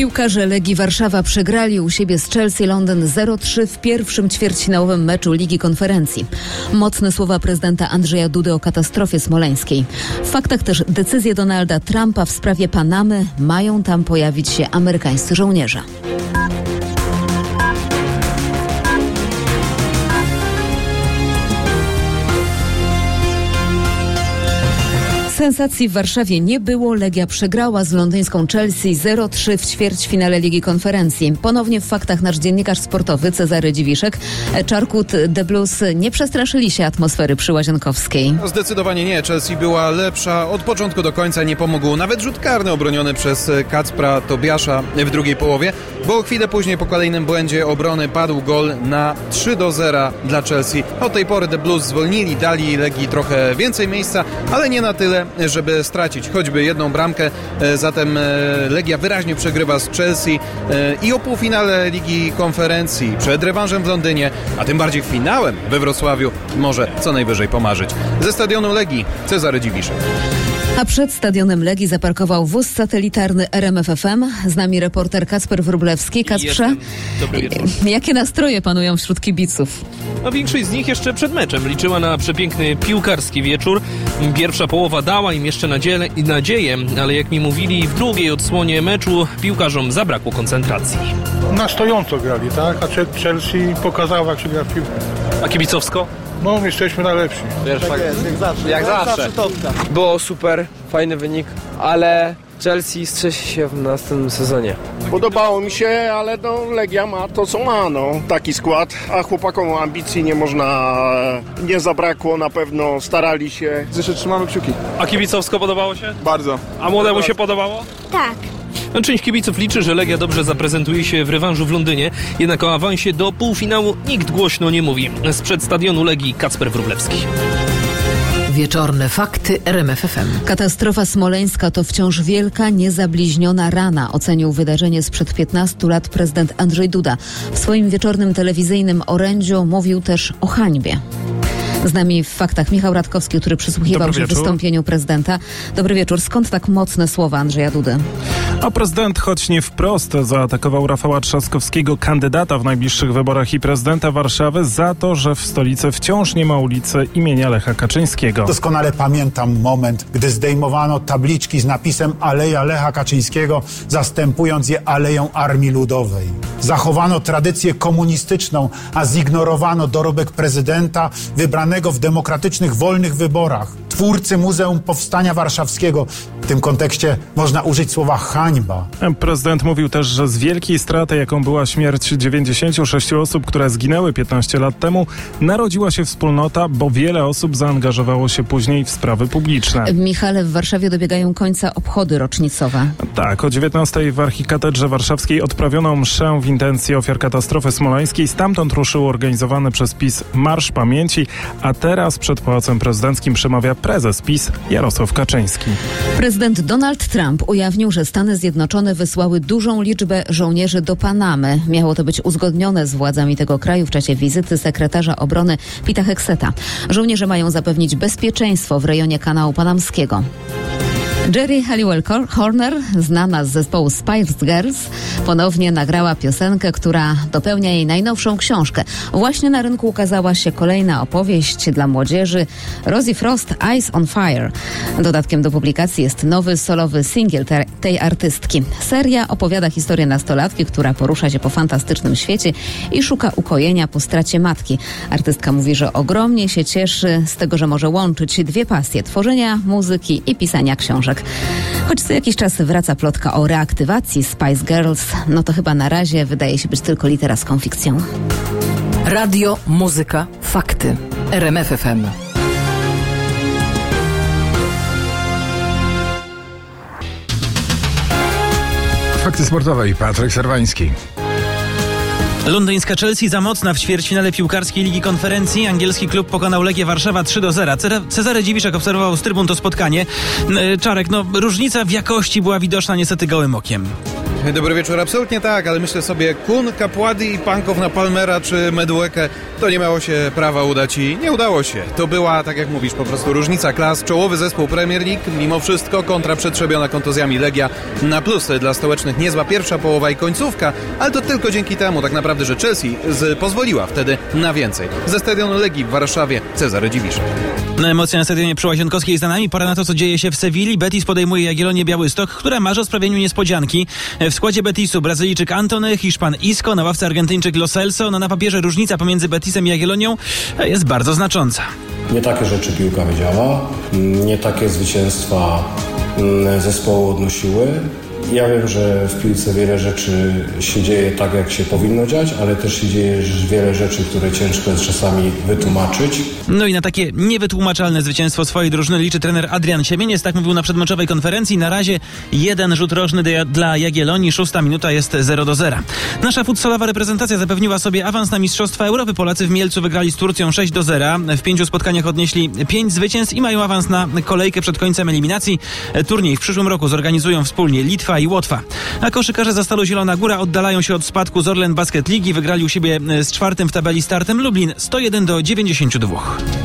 Piłkarze Legii Warszawa przegrali u siebie z Chelsea Londyn 0-3 w pierwszym ćwierćfinałowym meczu Ligi Konferencji. Mocne słowa prezydenta Andrzeja Dudy o katastrofie smoleńskiej. W faktach też decyzje Donalda Trumpa w sprawie Panamy. Mają tam pojawić się amerykańscy żołnierze. Sensacji w Warszawie nie było. Legia przegrała z londyńską Chelsea 0-3 w ćwierćfinale Ligi Konferencji. Ponownie w faktach nasz dziennikarz sportowy Cezary Dziwiszek. Czarkut The Blues nie przestraszyli się atmosfery przyłazienkowskiej. Zdecydowanie nie. Chelsea była lepsza. Od początku do końca nie pomógł nawet rzut karny obroniony przez Kacpra Tobiasza w drugiej połowie, bo chwilę później po kolejnym błędzie obrony padł gol na 3-0 dla Chelsea. Od tej pory The Blues zwolnili, dali Legii trochę więcej miejsca, ale nie na tyle, żeby stracić choćby jedną bramkę. Zatem Legia wyraźnie przegrywa z Chelsea i o półfinale Ligi Konferencji przed rewanżem w Londynie, a tym bardziej finałem we Wrocławiu może co najwyżej pomarzyć. Ze stadionu Legii Cezary Dziwiszek. A przed stadionem Legii zaparkował wóz satelitarny RMF FM. Z nami reporter Kacper Wróblewski. Kacprze, jakie nastroje panują wśród kibiców? No, większość z nich jeszcze przed meczem liczyła na przepiękny piłkarski wieczór. Pierwsza połowa dała im jeszcze nadzieję, ale jak mi mówili, w drugiej odsłonie meczu piłkarzom zabrakło koncentracji. Na stojąco grali, tak? A Chelsea pokazała, jak się gra w piłkę. A kibicowsko? No, jesteśmy najlepsi. Tak jest, jak zawsze. Było super, fajny wynik, ale Chelsea strzesi się w następnym sezonie. Podobało mi się, ale Legia ma to, co ma, taki skład, a chłopakom ambicji nie zabrakło, na pewno starali się. Zresztą trzymamy kciuki. A kibicowsko podobało się? Bardzo. A młodemu się podobało? Tak. Część kibiców liczy, że Legia dobrze zaprezentuje się w rewanżu w Londynie, jednak o awansie do półfinału nikt głośno nie mówi. Sprzed stadionu Legii Kacper Wróblewski. Wieczorne fakty RMF FM. Katastrofa smoleńska to wciąż wielka, niezabliźniona rana, ocenił wydarzenie sprzed 15 lat prezydent Andrzej Duda. W swoim wieczornym telewizyjnym orędziu mówił też o hańbie. Z nami w faktach Michał Radkowski, który przysłuchiwał się wystąpieniu prezydenta. Dobry wieczór. Skąd tak mocne słowa Andrzeja Dudy? A prezydent, choć nie wprost, zaatakował Rafała Trzaskowskiego, kandydata w najbliższych wyborach i prezydenta Warszawy, za to, że w stolicy wciąż nie ma ulicy imienia Lecha Kaczyńskiego. Doskonale pamiętam moment, gdy zdejmowano tabliczki z napisem Aleja Lecha Kaczyńskiego, zastępując je Aleją Armii Ludowej. Zachowano tradycję komunistyczną, a zignorowano dorobek prezydenta wybranego w demokratycznych, wolnych wyborach. Twórcy Muzeum Powstania Warszawskiego. W tym kontekście można użyć słowa hańba. Prezydent mówił też, że z wielkiej straty, jaką była śmierć 96 osób, które zginęły 15 lat temu, narodziła się wspólnota, bo wiele osób zaangażowało się później w sprawy publiczne. Michale, w Warszawie dobiegają końca obchody rocznicowe. Tak, o 19 w Archikatedrze Warszawskiej odprawiono mszę w intencji ofiar katastrofy smoleńskiej. Stamtąd ruszył organizowany przez PiS Marsz Pamięci, a teraz przed Pałacem Prezydenckim przemawia prezes PiS Jarosław Kaczyński. Prezydent Donald Trump ujawnił, że Stany Zjednoczone wysłały dużą liczbę żołnierzy do Panamy. Miało to być uzgodnione z władzami tego kraju w czasie wizyty sekretarza obrony Pita Hegseta. Żołnierze mają zapewnić bezpieczeństwo w rejonie kanału panamskiego. Geri Halliwell-Horner, znana z zespołu Spice Girls, ponownie nagrała piosenkę, która dopełnia jej najnowszą książkę. Właśnie na rynku ukazała się kolejna opowieść dla młodzieży, Rosie Frost, Eyes on Fire. Dodatkiem do publikacji jest nowy solowy singiel tej artystki. Seria opowiada historię nastolatki, która porusza się po fantastycznym świecie i szuka ukojenia po stracie matki. Artystka mówi, że ogromnie się cieszy z tego, że może łączyć dwie pasje: tworzenia muzyki i pisania książek. Choć co jakiś czas wraca plotka o reaktywacji Spice Girls, no to chyba na razie wydaje się być tylko literacką fikcją. Radio, muzyka, fakty. RMF FM. Fakty sportowe i Patryk Serwański. Londyńska Chelsea za mocna w ćwierćfinale piłkarskiej Ligi Konferencji. Angielski klub pokonał Legię Warszawa 3-0. Cezary Dziwiszek obserwował z trybun to spotkanie. Czarek, różnica w jakości była widoczna niestety gołym okiem. Dobry wieczór, absolutnie tak, ale myślę sobie, Kun, Kapładi i Pankow na Palmera czy Meduekę to nie miało się prawa udać i nie udało się. To była, tak jak mówisz, po prostu różnica klas. Czołowy zespół Premier League, mimo wszystko kontra przetrzebiona kontuzjami Legia. Na plus dla stołecznych niezła pierwsza połowa i końcówka, ale to tylko dzięki temu tak naprawdę, że Chelsea pozwoliła wtedy na więcej. Ze stadionu Legii w Warszawie Cezary Dziwiszek. Emocja na stadionie przy Łazienkowskiej za nami. Pora na to, co dzieje się w Sewilli. Betis podejmuje Jagiellonię Białystok, która marzy o sprawieniu niespodzianki. W składzie Betisu Brazylijczyk Antony, Hiszpan Isco, na ławce Argentyńczyk Lo Celso. No na papierze różnica pomiędzy Betisem i Jagiellonią jest bardzo znacząca. Nie takie rzeczy piłka wydziała, nie takie zwycięstwa zespołu odnosiły. Ja wiem, że w piłce wiele rzeczy się dzieje tak, jak się powinno dziać, ale też się dzieje wiele rzeczy, które ciężko jest czasami wytłumaczyć. No i na takie niewytłumaczalne zwycięstwo swojej drużyny liczy trener Adrian Siemieniec. Tak mówił na przedmeczowej konferencji. Na razie jeden rzut rożny dla Jagiellonii. 6 minuta jest 0-0. Nasza futsalowa reprezentacja zapewniła sobie awans na Mistrzostwa Europy. Polacy w Mielcu wygrali z Turcją 6-0. W 5 spotkaniach odnieśli 5 zwycięstw i mają awans na kolejkę przed końcem eliminacji. Turniej w przyszłym roku zorganizują wspólnie Litwa i Łotwa. A koszykarze za Stalu Zielona Góra oddalają się od spadku z Orlen Basket Ligi. Wygrali u siebie z 4. w tabeli Startem Lublin 101-92.